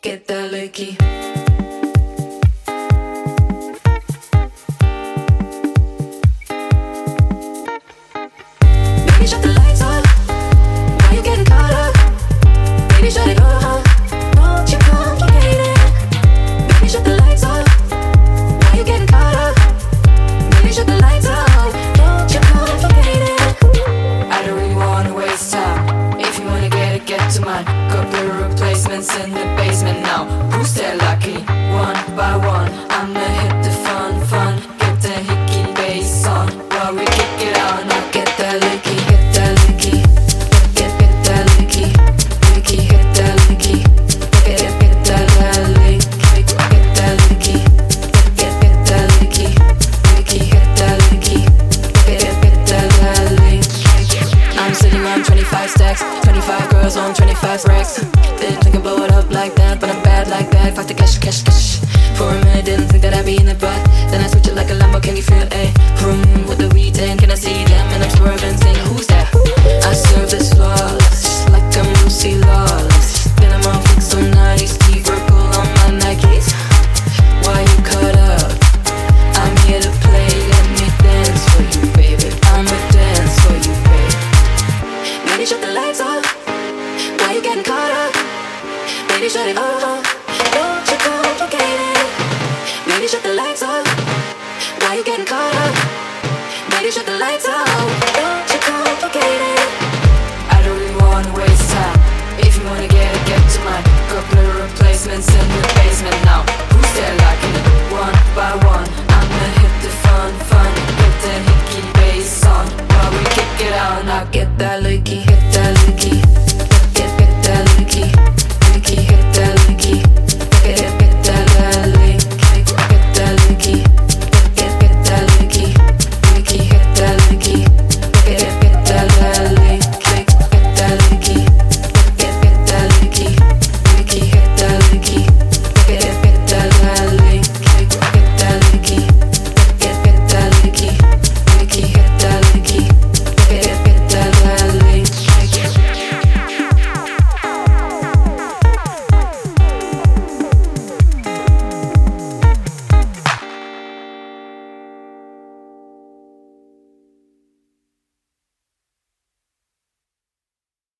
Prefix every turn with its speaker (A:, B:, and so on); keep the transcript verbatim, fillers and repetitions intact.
A: Get that licky. Baby, shut the lights off. Why you getting caught up? Baby, shut it off. Don't you complicate it. Baby, shut the lights off. Why you getting caught up? Baby, shut the lights off. Don't you complicate it. I don't really wanna waste time. If you wanna get it, get to mine. Couple replacements in the basement now. Who's that lucky? One by one, I'ma hit the fun, fun. Get the hickey bass on while we kick it out. Now get that licky, get that licky, get get that licky, licky, get that licky, get get get that licky, get that licky, get get that licky, licky, get that licky, get get get that licky. I'm sitting on twenty-five stacks, twenty-five girls on twenty-five racks. Didn't think I'd blow it up like that, but I'm bad like that. Fuck the cash, cash, cash. For a minute, didn't think that I'd be in it, but then I switch it like a Lambo. Can you feel a vroom with the weed? And can I see them? And I'm swerving, saying, who's that? I serve this flawless, like I'm Lucy Lawless. Then I'm on fix so nice, Steve Urkel on my Nikes. Why you cut up? I'm here to play. Let me dance for you, baby. I'ma dance for you, baby. Baby, shut the lights off. Why you getting caught up? Baby, shut it off. Don't you complicate it. Baby, shut the lights off. Why you getting caught up? Baby, shut the lights off. Don't you complicate it. I don't really wanna waste time. If you wanna get it, get to mine. Couple of replacements in the basement now.